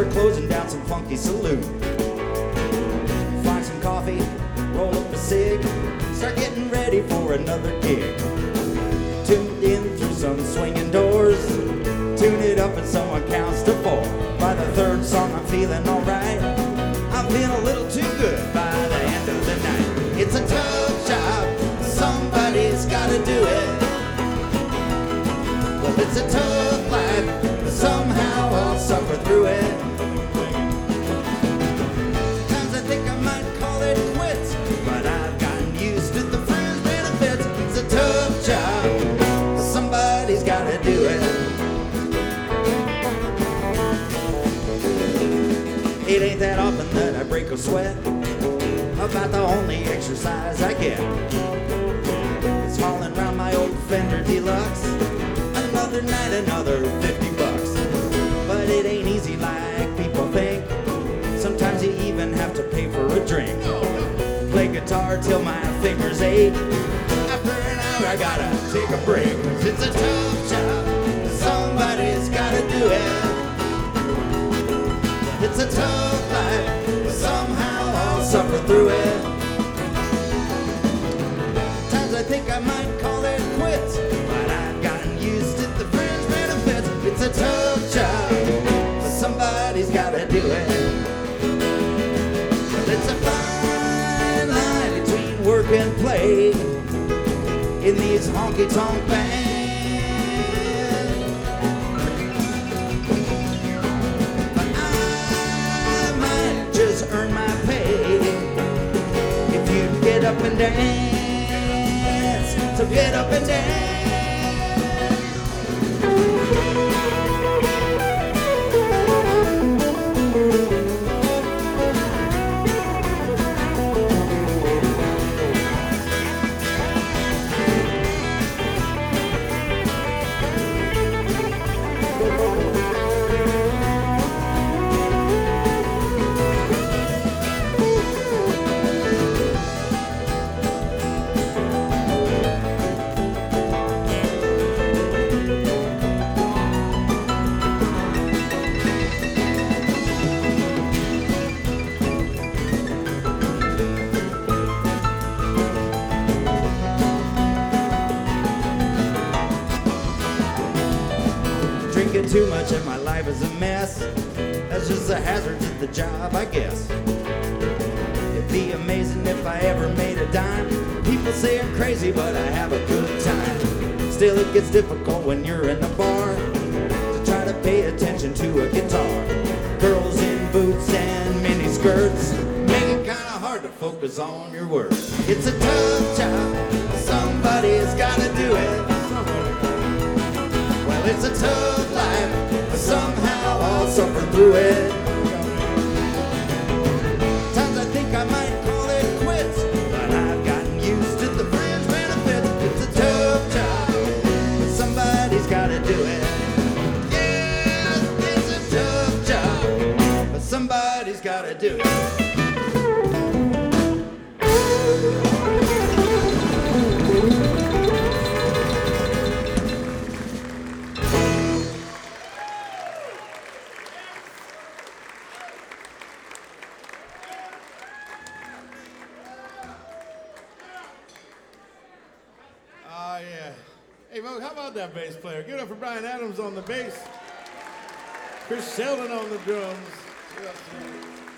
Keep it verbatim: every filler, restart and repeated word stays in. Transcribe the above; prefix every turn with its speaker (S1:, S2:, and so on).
S1: after closing down some funky saloon. Find some coffee, roll up a cig, start getting ready for another gig. Tuned in through some swinging doors, tune it up and someone counts to four. By the third song I'm feeling alright, I'm feeling a little too good by the end of the night. It's a tough job, somebody's gotta do it. Well, it's a tough life, but somehow I'll suffer through it. Sometimes I think I might call it quits, but I've gotten used to the fringe benefits. It's a tough job, but somebody's gotta do it. It ain't that often that I break a sweat about the only exercise I get. It's hauling around my old Fender Deluxe. Another night, another fifty bucks. But it ain't easy like people think. Sometimes you even have to pay for a drink. Play guitar till my fingers ache. After an hour I gotta take a break. 'Cause it's a tough job, somebody's gotta do it. It's a tough life, but somehow I'll suffer through it. Times I think I might call it quits, but I've gotten used to the fringe benefits. It's a tough job, but somebody's gotta do it. But it's a fine line between work and play in these honky-tonk bands. Earn my pay if you get up and dance, so get up and dance. Drinking too much and my life is a mess. That's just a hazard to the job, I guess. It'd be amazing if I ever made a dime. People say I'm crazy, but I have a good time. Still, it gets difficult when you're in a bar to try to pay attention to a guitar. Girls in boots and mini skirts make it kinda hard to focus on your work. It's a tough job, somebody's gotta do it. Well, it's a tough life, but somehow I'll suffer through it. Times I think I might call it quits, but I've gotten used to the fringe benefits. It's a tough job, but somebody's gotta do it. Yeah, it's a tough job, but somebody's gotta do it.
S2: Oh, yeah. Hey, Mo, how about that bass player? Give it up for Brian Adams on the bass. Chris Sheldon on the drums.